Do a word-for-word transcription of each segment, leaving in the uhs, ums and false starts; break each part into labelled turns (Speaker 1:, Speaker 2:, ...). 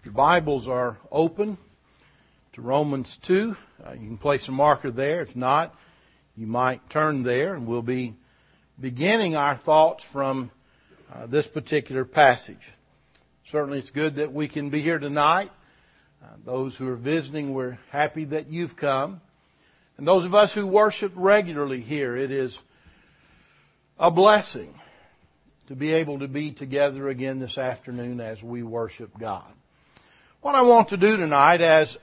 Speaker 1: Your Bibles are open to Romans two. Uh, you can place a marker there. If not, you might turn there, and we'll be beginning our thoughts from uh, this particular passage. Certainly it's good that we can be here tonight. Uh, those who are visiting, we're happy that you've come. And those of us who worship regularly here, it is a blessing to be able to be together again this afternoon as we worship God. What I want to do tonight, as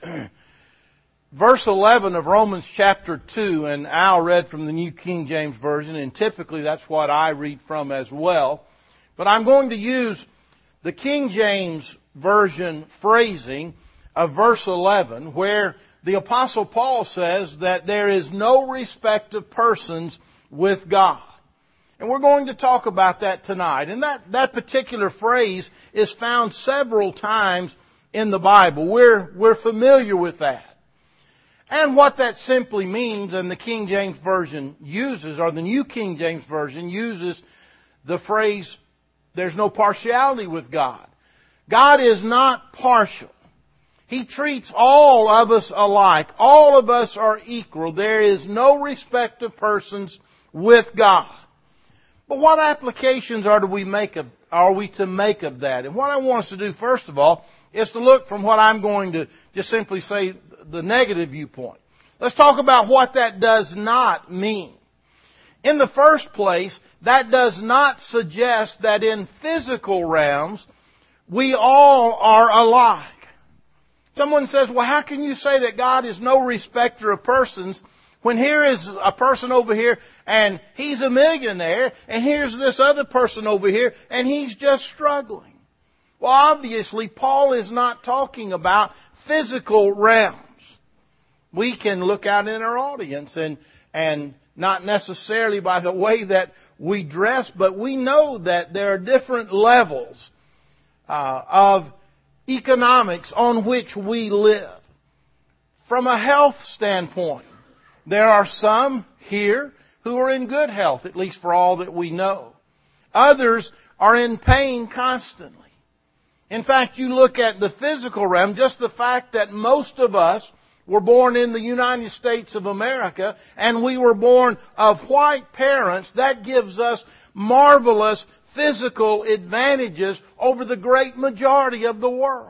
Speaker 1: verse eleven of Romans chapter two, and Al read from the New King James Version, and typically that's what I read from as well. But I'm going to use the King James Version phrasing of verse eleven, where the Apostle Paul says that there is no respect of persons with God. And we're going to talk about that tonight. And that, that particular phrase is found several times in the Bible. We're, we're familiar with that. And what that simply means, and the King James Version uses, or the New King James Version uses the phrase, there's no partiality with God. God is not partial. He treats all of us alike. All of us are equal. There is no respect of persons with God. But what applications are, do we make of, are we to make of that? And what I want us to do, first of all, is to look from what I'm going to just simply say the negative viewpoint. Let's talk about what that does not mean. In the first place, that does not suggest that in physical realms we all are alike. Someone says, well, how can you say that God is no respecter of persons when here is a person over here and he's a millionaire, and here's this other person over here and he's just struggling? Well, obviously, Paul is not talking about physical realms. We can look out in our audience and, and not necessarily by the way that we dress, but we know that there are different levels uh, of economics on which we live. From a health standpoint, there are some here who are in good health, at least for all that we know. Others are in pain constantly. In fact, you look at the physical realm, just the fact that most of us were born in the United States of America, and we were born of white parents, that gives us marvelous physical advantages over the great majority of the world.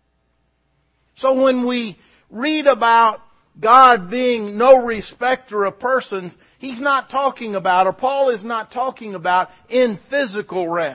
Speaker 1: So when we read about God being no respecter of persons, He's not talking about, or Paul is not talking about, in physical realms.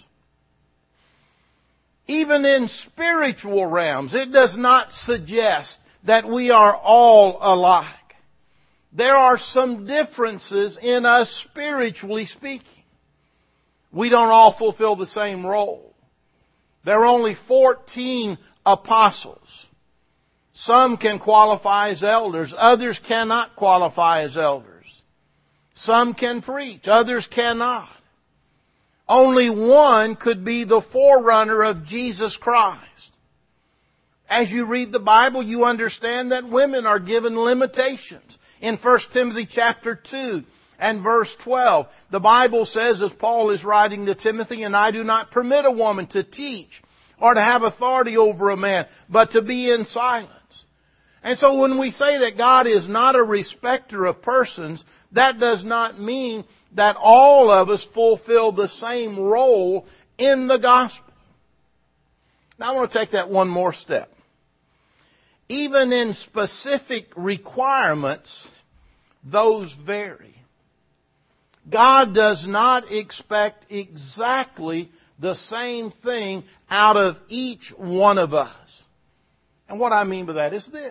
Speaker 1: Even in spiritual realms, it does not suggest that we are all alike. There are some differences in us spiritually speaking. We don't all fulfill the same role. There are only fourteen apostles. Some can qualify as elders. Others cannot qualify as elders. Some can preach. Others cannot. Only one could be the forerunner of Jesus Christ. As you read the Bible, you understand that women are given limitations. In First Timothy chapter two and verse twelve, the Bible says, as Paul is writing to Timothy, and I do not permit a woman to teach or to have authority over a man, but to be in silence. And so when we say that God is not a respecter of persons, that does not mean that all of us fulfill the same role in the gospel. Now I want to take that one more step. Even in specific requirements, those vary. God does not expect exactly the same thing out of each one of us. And what I mean by that is this.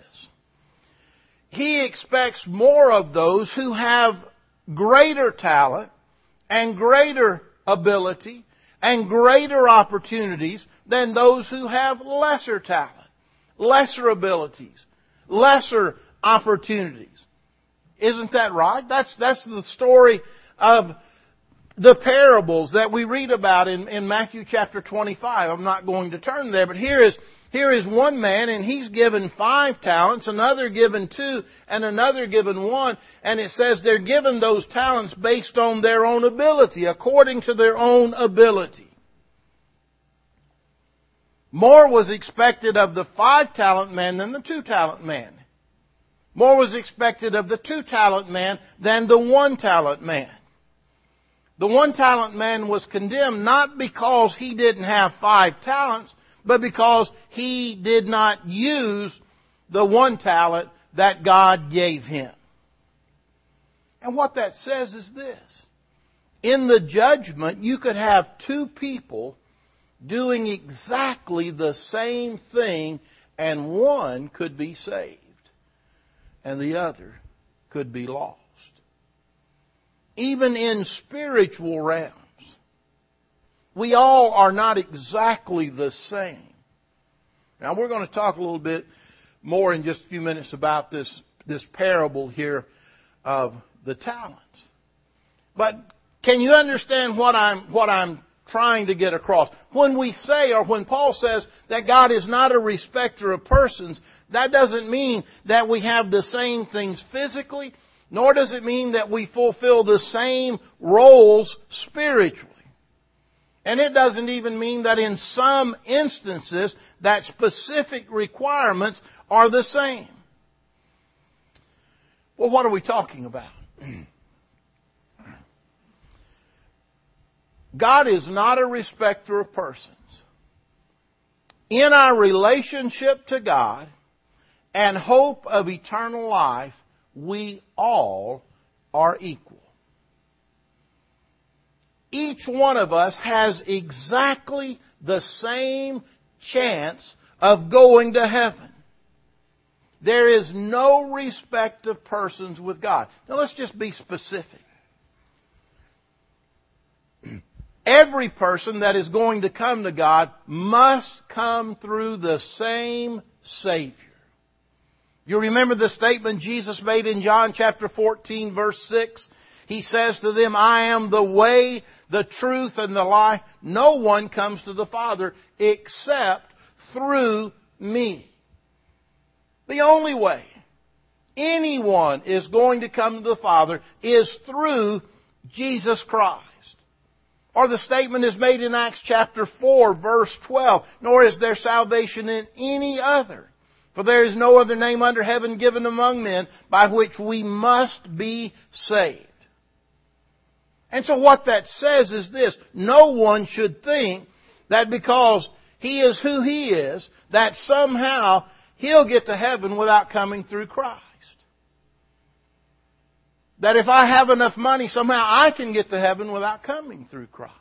Speaker 1: He expects more of those who have greater talent and greater ability and greater opportunities than those who have lesser talent, lesser abilities, lesser opportunities. Isn't that right? That's, that's the story of the parables that we read about in, in Matthew chapter twenty-five. I'm not going to turn there, but here is, here is one man, and he's given five talents, another given two, and another given one. And it says they're given those talents based on their own ability, according to their own ability. More was expected of the five-talent man than the two-talent man. More was expected of the two-talent man than the one-talent man. The one-talent man was condemned not because he didn't have five talents, but because he did not use the one talent that God gave him. And what that says is this. In the judgment, you could have two people doing exactly the same thing, and one could be saved, and the other could be lost. Even in spiritual realms, we all are not exactly the same. Now, we're going to talk a little bit more in just a few minutes about this, this parable here of the talents. But can you understand what I'm, what I'm trying to get across? When we say, or when Paul says that God is not a respecter of persons, that doesn't mean that we have the same things physically, nor does it mean that we fulfill the same roles spiritually. And it doesn't even mean that in some instances that specific requirements are the same. Well, what are we talking about? God is not a respecter of persons. In our relationship to God and hope of eternal life, we all are equal. Each one of us has exactly the same chance of going to heaven. There is no respect of persons with God. Now let's just be specific. Every person that is going to come to God must come through the same Savior. You remember the statement Jesus made in John chapter fourteen, verse six? He says to them, I am the way, the truth, and the life. No one comes to the Father except through me. The only way anyone is going to come to the Father is through Jesus Christ. Or the statement is made in Acts chapter four, verse twelve. Nor is there salvation in any other. For there is no other name under heaven given among men by which we must be saved. And so what that says is this. No one should think that because he is who he is, that somehow he'll get to heaven without coming through Christ. That if I have enough money, somehow I can get to heaven without coming through Christ.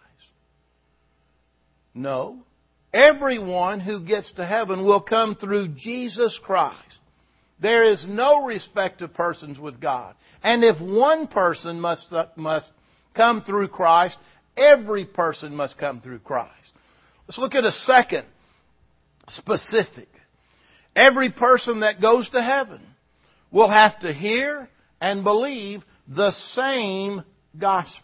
Speaker 1: No. Everyone who gets to heaven will come through Jesus Christ. There is no respect of persons with God. And if one person must, must come through Christ, every person must come through Christ. Let's look at a second specific. Every person that goes to heaven will have to hear and believe the same gospel.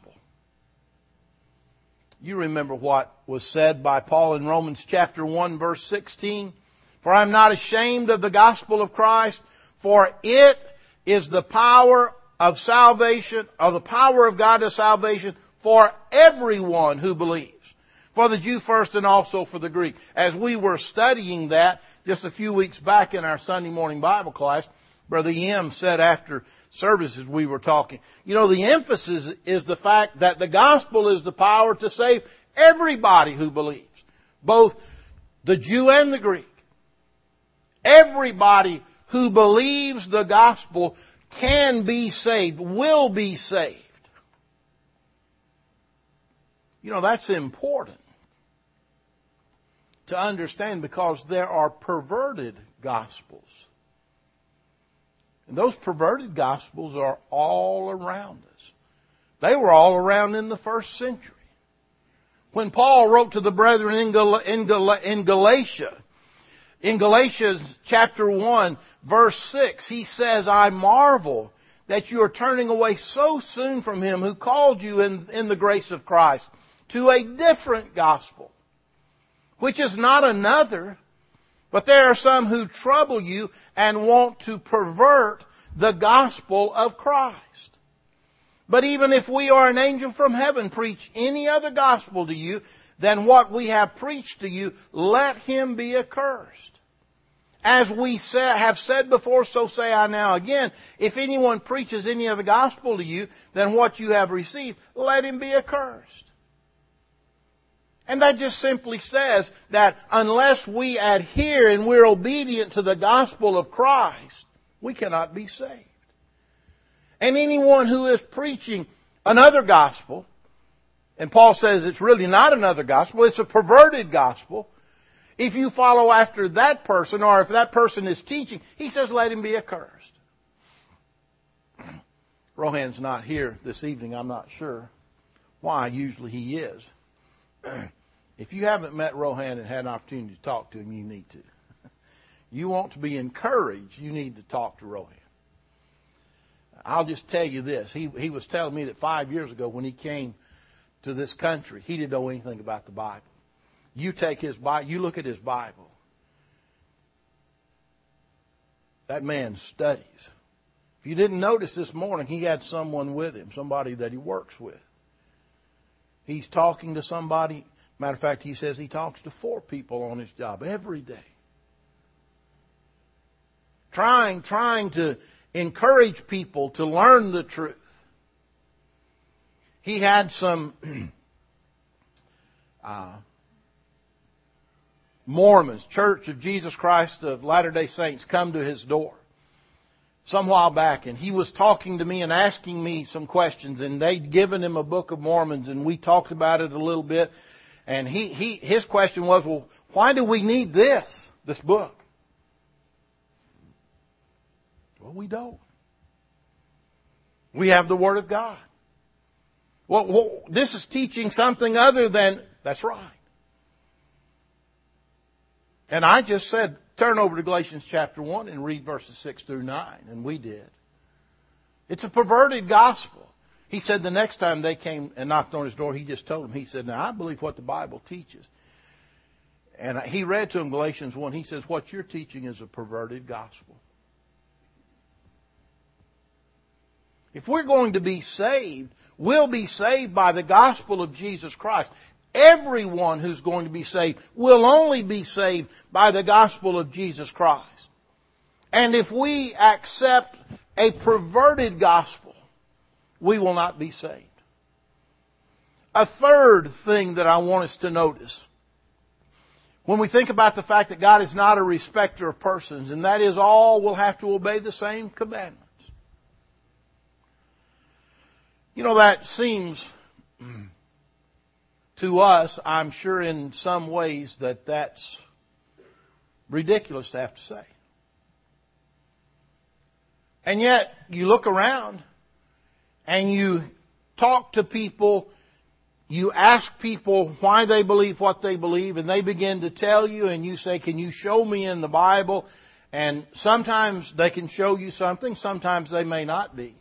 Speaker 1: You remember what was said by Paul in Romans chapter one, verse sixteen. For I am not ashamed of the gospel of Christ, for it is the power of salvation, or the power of God to salvation for everyone who believes. For the Jew first and also for the Greek. As we were studying that just a few weeks back in our Sunday morning Bible class, Brother Yim said after services we were talking, you know, the emphasis is the fact that the gospel is the power to save everybody who believes. Both the Jew and the Greek. Everybody who believes the gospel can be saved, will be saved. You know, that's important to understand because there are perverted gospels. And those perverted gospels are all around us. They were all around in the first century. When Paul wrote to the brethren in, Gal- in, Gal- in Galatia, in Galatians chapter one, verse six, he says, I marvel that you are turning away so soon from Him who called you in, in the grace of Christ to a different gospel, which is not another. But there are some who trouble you and want to pervert the gospel of Christ. But even if we or an angel from heaven preach any other gospel to you than what we have preached to you, let him be accursed. As we say, have said before, so say I now again. If anyone preaches any of the gospel to you than what you have received, let him be accursed. And that just simply says that unless we adhere and we're obedient to the gospel of Christ, we cannot be saved. And anyone who is preaching another gospel, and Paul says it's really not another gospel, it's a perverted gospel. If you follow after that person, or if that person is teaching, he says, let him be accursed. Rohan's not here this evening, I'm not sure why. Usually he is. If you haven't met Rohan and had an opportunity to talk to him, you need to. You want to be encouraged, you need to talk to Rohan. I'll just tell you this. He, he was telling me that five years ago when he came to this country, he didn't know anything about the Bible. You take his Bible, you look at his Bible. That man studies. If you didn't notice this morning, he had someone with him, somebody that he works with. He's talking to somebody. Matter of fact, he says he talks to four people on his job every day. Trying, trying to encourage people to learn the truth. He had some uh, Mormons, Church of Jesus Christ of Latter-day Saints, come to his door some while back, and he was talking to me and asking me some questions, and they'd given him a Book of Mormons, and we talked about it a little bit, and he, he his question was, well, why do we need this, this book? Well, we don't. We have the Word of God. Well, well, this is teaching something other than, that's right. And I just said, turn over to Galatians chapter one and read verses six through nine. And we did. It's a perverted gospel. He said the next time they came and knocked on his door, he just told them, he said, now I believe what the Bible teaches. And he read to them Galatians one. He says, what you're teaching is a perverted gospel. If we're going to be saved, we'll be saved by the gospel of Jesus Christ. Everyone who's going to be saved will only be saved by the gospel of Jesus Christ. And if we accept a perverted gospel, we will not be saved. A third thing that I want us to notice, when we think about the fact that God is not a respecter of persons, and that is all will have to obey the same commandments. You know, that seems to us, I'm sure in some ways, that that's ridiculous to have to say. And yet, you look around and you talk to people, you ask people why they believe what they believe, and they begin to tell you, and you say, can you show me in the Bible? And sometimes they can show you something, sometimes they may not be.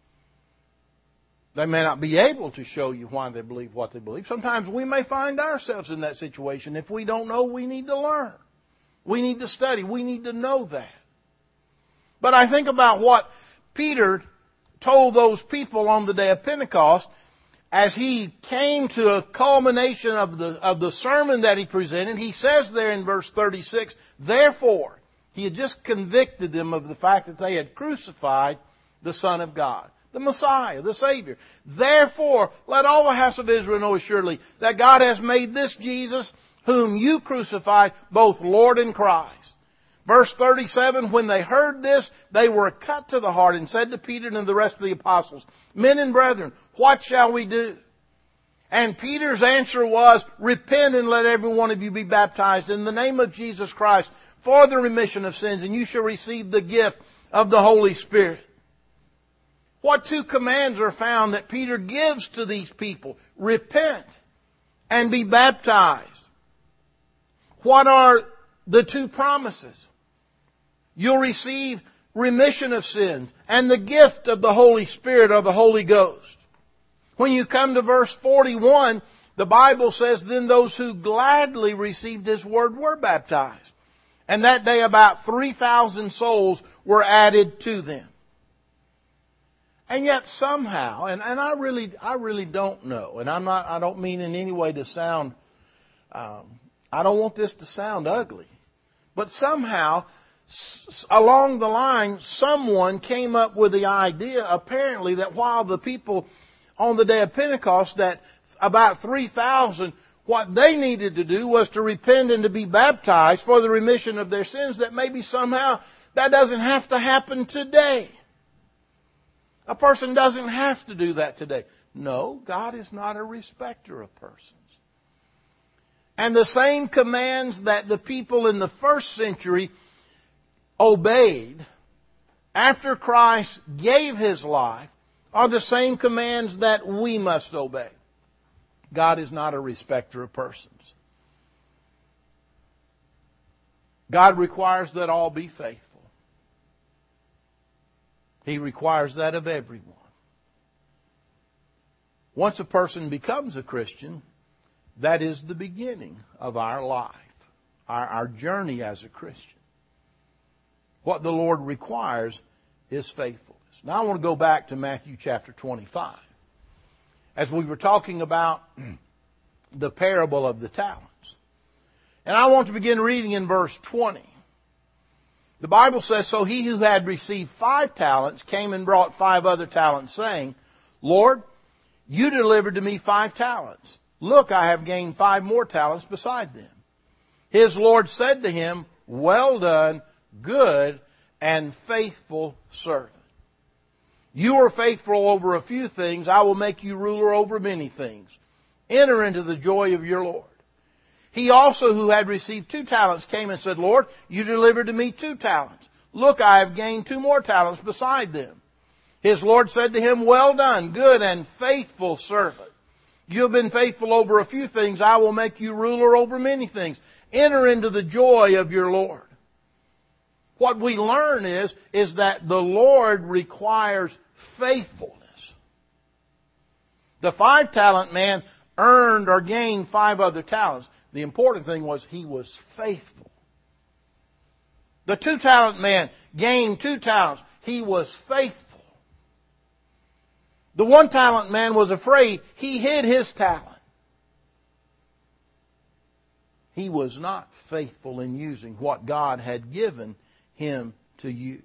Speaker 1: They may not be able to show you why they believe what they believe. Sometimes we may find ourselves in that situation. If we don't know, we need to learn. We need to study. We need to know that. But I think about what Peter told those people on the day of Pentecost as he came to a culmination of the, of the sermon that he presented. He says there in verse thirty-six, therefore, he had just convicted them of the fact that they had crucified the Son of God. The Messiah, the Savior. Therefore, let all the house of Israel know assuredly that God has made this Jesus, whom you crucified, both Lord and Christ. Verse thirty-seven, when they heard this, they were cut to the heart and said to Peter and the rest of the apostles, men and brethren, what shall we do? And Peter's answer was, repent and let every one of you be baptized in the name of Jesus Christ for the remission of sins, and you shall receive the gift of the Holy Spirit. What two commands are found that Peter gives to these people? Repent and be baptized. What are the two promises? You'll receive remission of sins and the gift of the Holy Spirit or the Holy Ghost. When you come to verse forty-one, the Bible says, then those who gladly received His word were baptized. And that day about three thousand souls were added to them. And yet somehow, and, and I really I really don't know, and I'm not I don't mean in any way to sound um, I don't want this to sound ugly, but somehow, s- along the line, someone came up with the idea, apparently, that while the people on the day of Pentecost, that about three thousand, what they needed to do was to repent and to be baptized for the remission of their sins, that maybe somehow that doesn't have to happen today. A person doesn't have to do that today. No, God is not a respecter of persons. And the same commands that the people in the first century obeyed after Christ gave His life are the same commands that we must obey. God is not a respecter of persons. God requires that all be faithful. He requires that of everyone. Once a person becomes a Christian, that is the beginning of our life, our, our journey as a Christian. What the Lord requires is faithfulness. Now I want to go back to Matthew chapter twenty-five. As we were talking about the parable of the talents. And I want to begin reading in verse twenty. The Bible says, "So he who had received five talents came and brought five other talents, saying, Lord, you delivered to me five talents. Look, I have gained five more talents beside them. His Lord said to him, Well done, good and faithful servant. You are faithful over a few things. I will make you ruler over many things. Enter into the joy of your Lord. He also who had received two talents came and said, Lord, you delivered to me two talents. Look, I have gained two more talents beside them. His Lord said to him, Well done, good and faithful servant. You have been faithful over a few things. I will make you ruler over many things. Enter into the joy of your Lord." What we learn is, is that the Lord requires faithfulness. The five-talent man earned or gained five other talents. The important thing was he was faithful. The two-talent man gained two talents. He was faithful. The one-talent man was afraid. He hid his talent. He was not faithful in using what God had given him to use.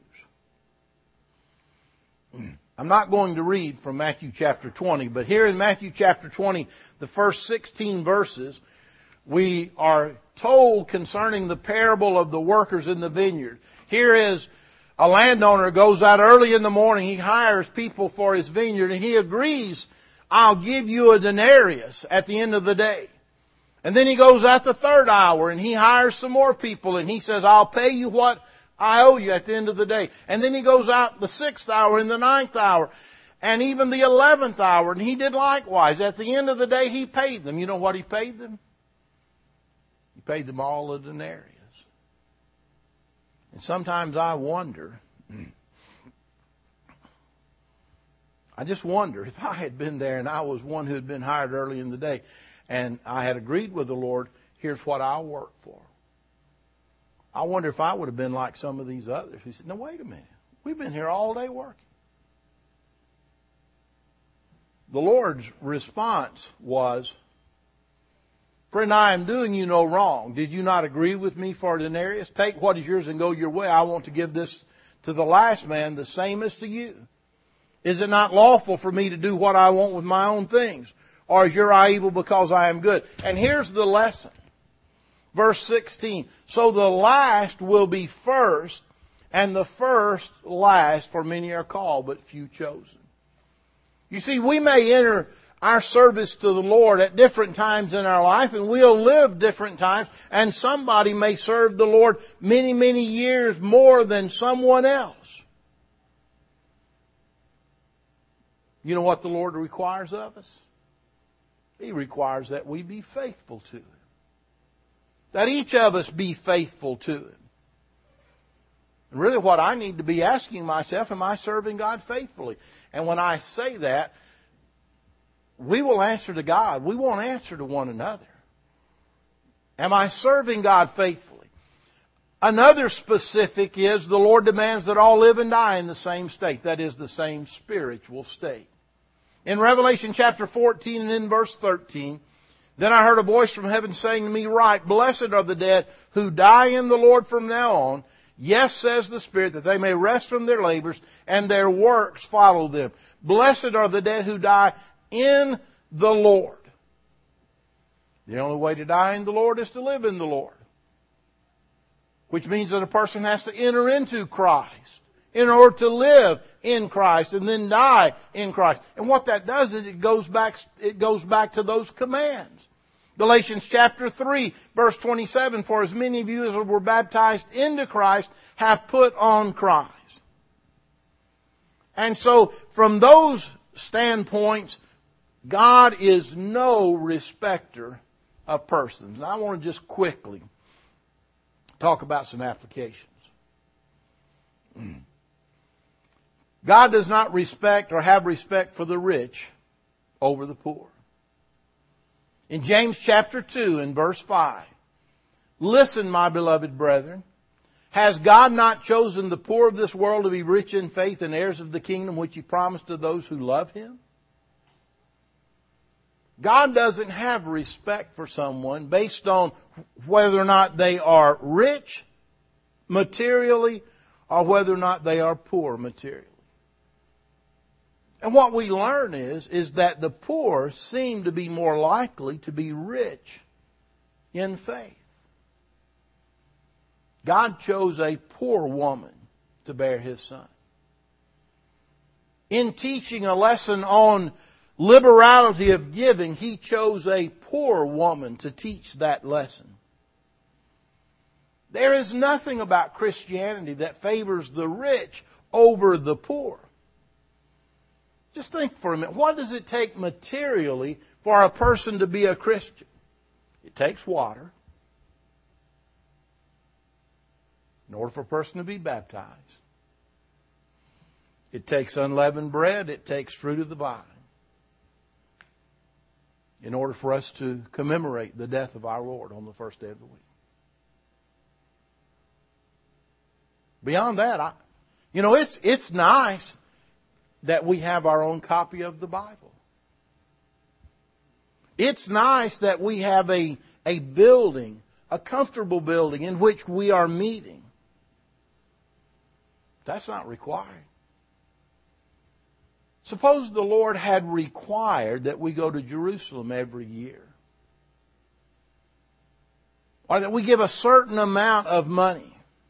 Speaker 1: I'm not going to read from Matthew chapter twenty, but here in Matthew chapter twenty, the first sixteen verses, we are told concerning the parable of the workers in the vineyard. Here is a landowner goes out early in the morning. He hires people for his vineyard and he agrees, I'll give you a denarius at the end of the day. And then he goes out the third hour and he hires some more people and he says, I'll pay you what I owe you at the end of the day. And then he goes out the sixth hour and the ninth hour and even the eleventh hour, and he did likewise. At the end of the day, he paid them. You know what he paid them? He paid them all a denarius. And sometimes I wonder, I just wonder, if I had been there and I was one who had been hired early in the day and I had agreed with the Lord, here's what I'll work for. I wonder if I would have been like some of these others who said, no, wait a minute. We've been here all day working. The Lord's response was, Friend, I am doing you no wrong. Did you not agree with me for a denarius? Take what is yours and go your way. I want to give this to the last man the same as to you. Is it not lawful for me to do what I want with my own things? Or is your eye evil because I am good? And here's the lesson. Verse sixteen. So the last will be first, and the first last, for many are called, but few chosen. You see, we may enter our service to the Lord at different times in our life, and we'll live different times, and somebody may serve the Lord many, many years more than someone else. You know what the Lord requires of us? He requires that we be faithful to Him. That each of us be faithful to Him. And really what I need to be asking myself, am I serving God faithfully? And when I say that, we will answer to God. We won't answer to one another. Am I serving God faithfully? Another specific is the Lord demands that all live and die in the same state. That is, the same spiritual state. In Revelation chapter fourteen and in verse thirteen, Then I heard a voice from heaven saying to me, Write, blessed are the dead who die in the Lord from now on. Yes, says the Spirit, that they may rest from their labors and their works follow them. Blessed are the dead who die in the Lord. The only way to die in the Lord is to live in the Lord. Which means that a person has to enter into Christ in order to live in Christ and then die in Christ. And what that does is it goes back, it goes back to those commands. Galatians chapter three, verse twenty-seven, For as many of you as were baptized into Christ have put on Christ. And so, from those standpoints, God is no respecter of persons. And I want to just quickly talk about some applications. God does not respect or have respect for the rich over the poor. In James chapter two and verse five, Listen, my beloved brethren, has God not chosen the poor of this world to be rich in faith and heirs of the kingdom which He promised to those who love Him? God doesn't have respect for someone based on whether or not they are rich materially or whether or not they are poor materially. And what we learn is, is that the poor seem to be more likely to be rich in faith. God chose a poor woman to bear His Son. In teaching a lesson on liberality of giving, He chose a poor woman to teach that lesson. There is nothing about Christianity that favors the rich over the poor. Just think for a minute. What does it take materially for a person to be a Christian? It takes water. In order for a person to be baptized. It takes unleavened bread. It takes fruit of the vine. In order for us to commemorate the death of our Lord on the first day of the week. Beyond that, I, you know, it's it's nice that we have our own copy of the Bible. It's nice that we have a, a building, a comfortable building in which we are meeting. That's not required. Suppose the Lord had required that we go to Jerusalem every year. Or that we give a certain amount of money.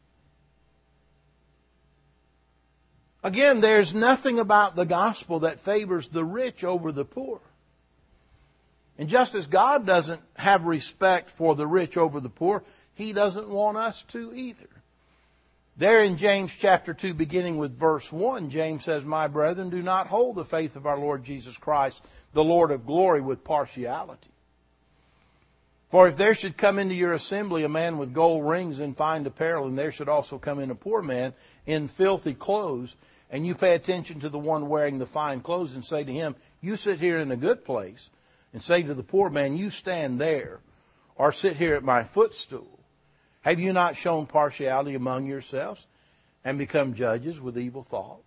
Speaker 1: Again, there's nothing about the gospel that favors the rich over the poor. And just as God doesn't have respect for the rich over the poor, He doesn't want us to either. There in James chapter two, beginning with verse one, James says, My brethren, do not hold the faith of our Lord Jesus Christ, the Lord of glory, with partiality. For if there should come into your assembly a man with gold rings and fine apparel, and there should also come in a poor man in filthy clothes, and you pay attention to the one wearing the fine clothes and say to him, You sit here in a good place, and say to the poor man, You stand there, or sit here at my footstool. Have you not shown partiality among yourselves and become judges with evil thoughts?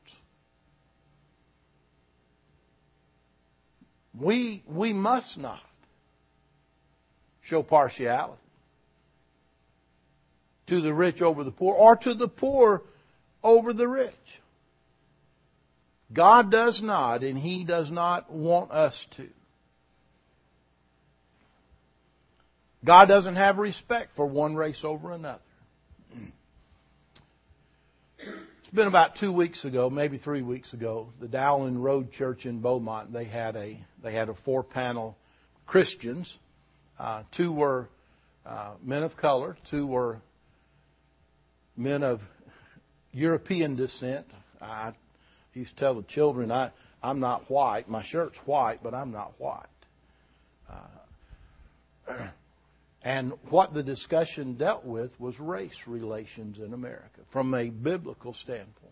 Speaker 1: We, we must not show partiality to the rich over the poor or to the poor over the rich. God does not, and He does not want us to. God doesn't have respect for one race over another. It's been about two weeks ago, maybe three weeks ago, the Dowling Road Church in Beaumont, they had a they had a four-panel Christians. Uh, two were uh, men of color, two were men of European descent. I used to tell the children, I, I'm not white. My shirt's white, but I'm not white. Uh, And what the discussion dealt with was race relations in America from a biblical standpoint.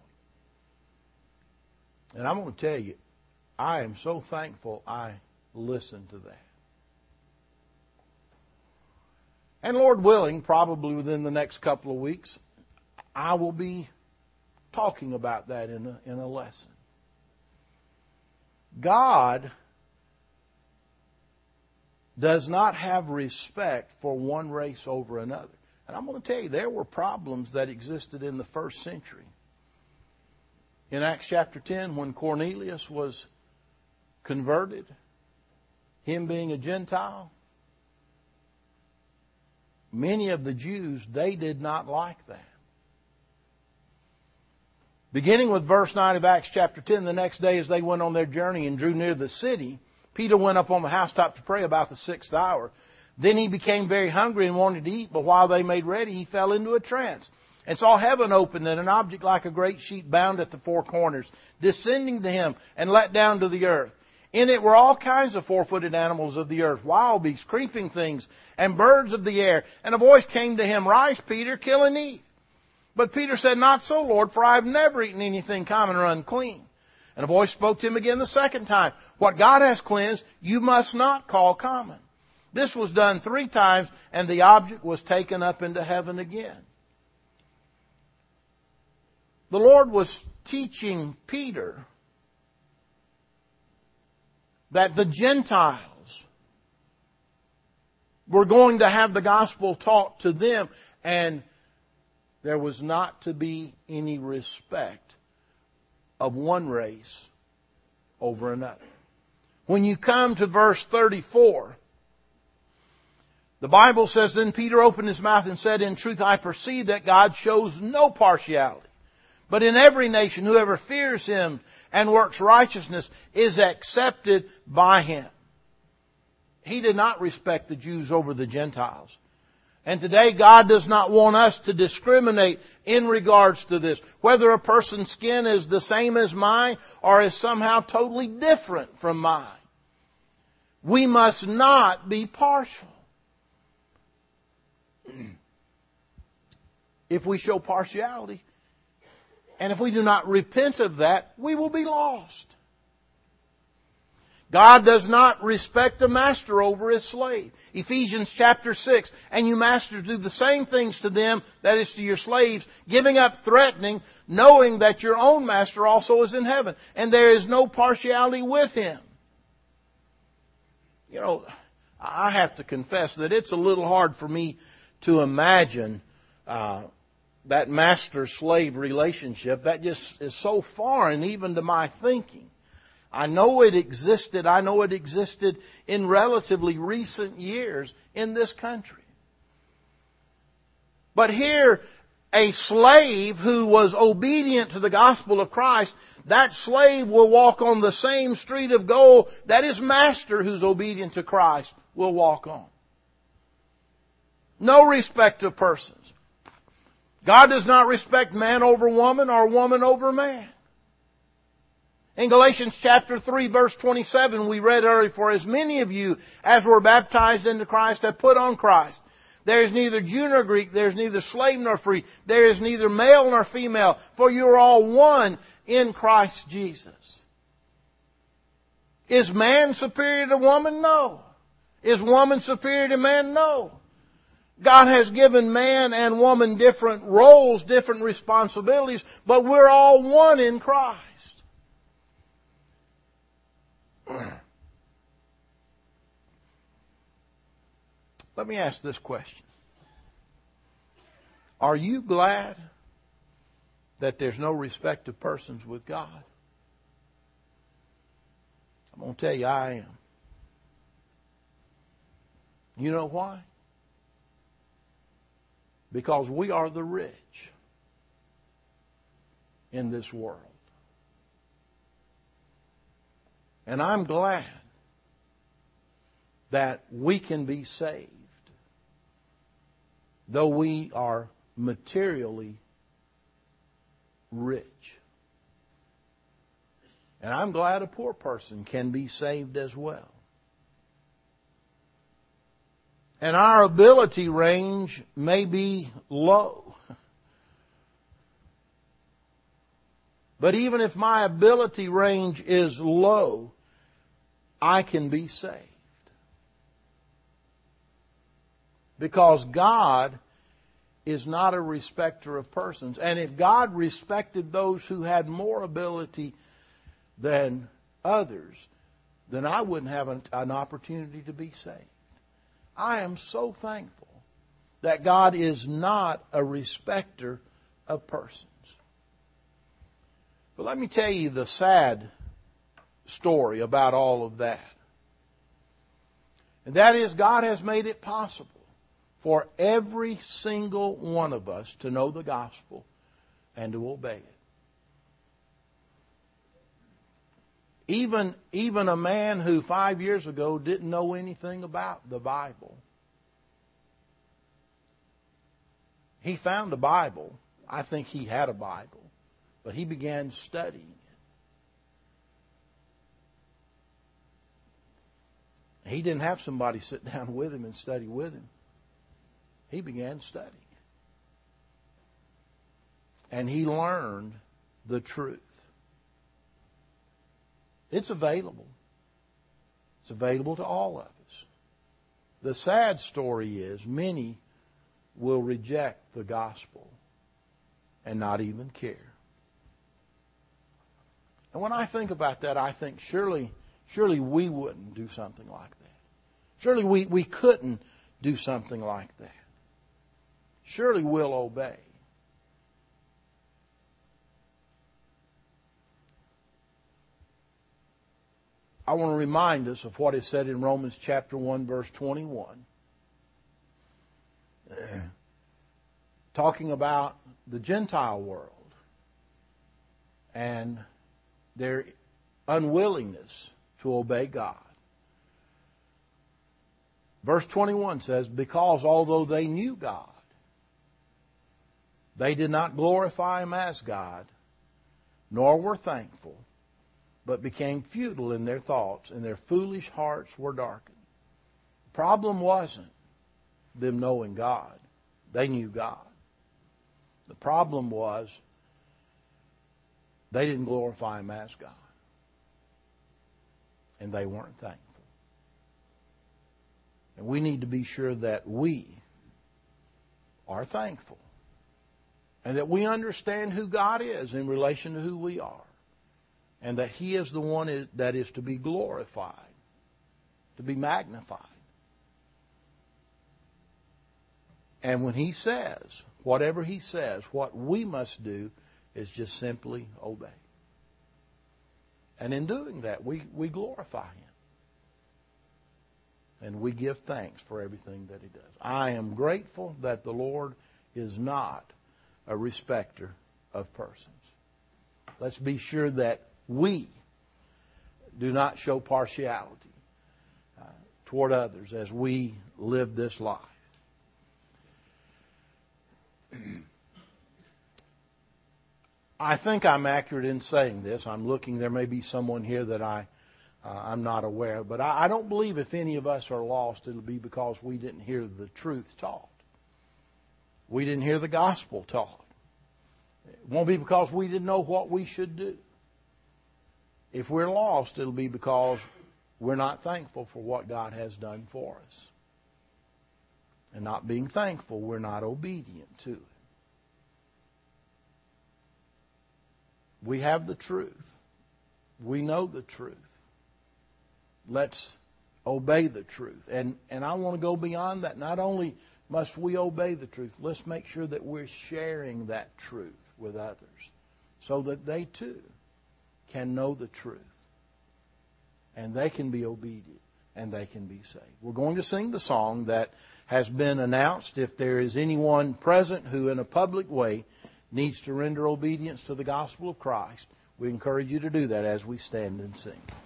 Speaker 1: And I'm going to tell you, I am so thankful I listened to that. And Lord willing, probably within the next couple of weeks, I will be talking about that in a, in a lesson. God does not have respect for one race over another. And I'm going to tell you, there were problems that existed in the first century. In Acts chapter ten, when Cornelius was converted, him being a Gentile, many of the Jews, they did not like that. Beginning with verse nine of Acts chapter ten, the next day as they went on their journey and drew near the city, Peter went up on the housetop to pray about the sixth hour. Then he became very hungry and wanted to eat, but while they made ready, he fell into a trance and saw heaven opened and an object like a great sheet bound at the four corners, descending to him and let down to the earth. In it were all kinds of four-footed animals of the earth, wild beasts, creeping things, and birds of the air. And a voice came to him, "Rise, Peter, kill and eat." But Peter said, "Not so, Lord, for I have never eaten anything common or unclean." And a voice spoke to him again the second time, "What God has cleansed, you must not call common." This was done three times, and the object was taken up into heaven again. The Lord was teaching Peter that the Gentiles were going to have the gospel taught to them, and there was not to be any respect of one race over another. When you come to verse thirty-four, the Bible says, "Then Peter opened his mouth and said, 'In truth I perceive that God shows no partiality, but in every nation whoever fears Him and works righteousness is accepted by Him.'" He did not respect the Jews over the Gentiles. And today God does not want us to discriminate in regards to this. Whether a person's skin is the same as mine or is somehow totally different from mine. We must not be partial. If we show partiality, and if we do not repent of that, we will be lost. God does not respect a master over his slave. Ephesians chapter six, "And you masters do the same things to them, that is to your slaves, giving up threatening, knowing that your own master also is in heaven, and there is no partiality with him." You know, I have to confess that it's a little hard for me to imagine uh, that master-slave relationship. That just is so foreign even to my thinking. I know it existed. I know it existed in relatively recent years in this country. But here, a slave who was obedient to the gospel of Christ, that slave will walk on the same street of gold that his master, who's obedient to Christ, will walk on. No respect of persons. God does not respect man over woman or woman over man. In Galatians chapter three, verse twenty-seven, we read earlier, "For as many of you as were baptized into Christ have put on Christ. There is neither Jew nor Greek, there is neither slave nor free, there is neither male nor female, for you are all one in Christ Jesus." Is man superior to woman? No. Is woman superior to man? No. God has given man and woman different roles, different responsibilities, but we're all one in Christ. Let me ask this question. Are you glad that there's no respect of persons with God? I'm going to tell you I am. You know why? Because we are the rich in this world. And I'm glad that we can be saved, though we are materially rich. And I'm glad a poor person can be saved as well. And our ability range may be low. But even if my ability range is low, I can be saved. Because God is not a respecter of persons. And if God respected those who had more ability than others, then I wouldn't have an, an opportunity to be saved. I am so thankful that God is not a respecter of persons. But let me tell you the sad story about all of that. And that is, God has made it possible for every single one of us to know the gospel and to obey it. Even, even a man who five years ago didn't know anything about the Bible, he found a Bible. I think he had a Bible, but he began studying it. He didn't have somebody sit down with him and study with him. He began studying it. And he learned the truth. It's available. It's available to all of us. The sad story is many will reject the gospel and not even care. And when I think about that, I think surely, surely we wouldn't do something like that. Surely we, we couldn't do something like that. Surely we'll obey. I want to remind us of what is said in Romans chapter one, verse twenty-one. Talking about the Gentile world and their unwillingness to obey God. Verse twenty-one says, because although they knew God, they did not glorify Him as God, nor were thankful, but became futile in their thoughts, and their foolish hearts were darkened. The problem wasn't them knowing God. They knew God. The problem was they didn't glorify Him as God. And they weren't thankful. And we need to be sure that we are thankful. And that we understand who God is in relation to who we are. And that He is the one that is to be glorified, to be magnified. And when He says, whatever He says, what we must do is just simply obey. And in doing that, we, we glorify Him. And we give thanks for everything that He does. I am grateful that the Lord is not a respecter of persons. Let's be sure that we do not show partiality uh, toward others as we live this life. I think I'm accurate in saying this. I'm looking, there may be someone here that I, uh, I'm not aware of. But I, I don't believe if any of us are lost, it'll be because we didn't hear the truth taught. We didn't hear the gospel taught. It won't be because we didn't know what we should do. If we're lost, it'll be because we're not thankful for what God has done for us. And not being thankful, we're not obedient to it. We have the truth. We know the truth. Let's obey the truth. And, and I want to go beyond that. Not only must we obey the truth, let's make sure that we're sharing that truth with others so that they too can know the truth. And they can be obedient. And they can be saved. We're going to sing the song that has been announced. If there is anyone present who in a public way needs to render obedience to the gospel of Christ, we encourage you to do that as we stand and sing.